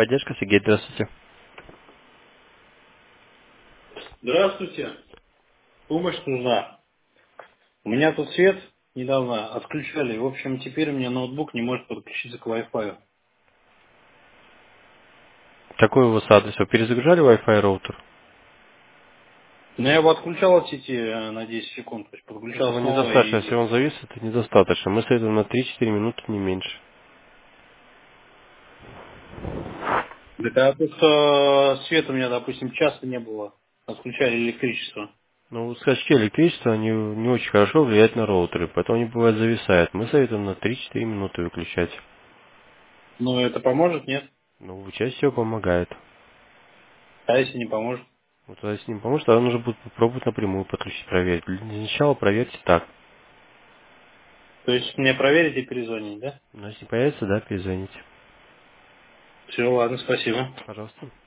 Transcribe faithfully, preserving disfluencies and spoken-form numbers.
Поддержка, Сергей, здравствуйте. Здравствуйте. Помощь нужна. У меня тут свет недавно отключали. В общем, теперь у меня ноутбук не может подключиться к Wi-Fi. Какой у вас адрес? Вы перезагружали Wi-Fi роутер? Но я его отключал от сети э, на десять секунд. То есть подключал Этого снова недостаточно. и... Если он завис, это недостаточно. Мы советуем на три-четыре минуты, не меньше. Да, а тут э, света у меня, допустим, часто не было. Отключали электричество. Но скачки электричества, они не очень хорошо влияют на роутеры, поэтому они бывают зависают. Мы советуем на три-четыре минуты выключать. Но это поможет, нет? Ну, чаще всего помогает. А если не поможет? Вот а если не поможет, тогда нужно будет попробовать напрямую подключить, проверить. Для начала проверьте так. То есть мне проверить и перезвонить, да? Но если не появится, да, перезвоните. Все, ладно, спасибо. Пожалуйста.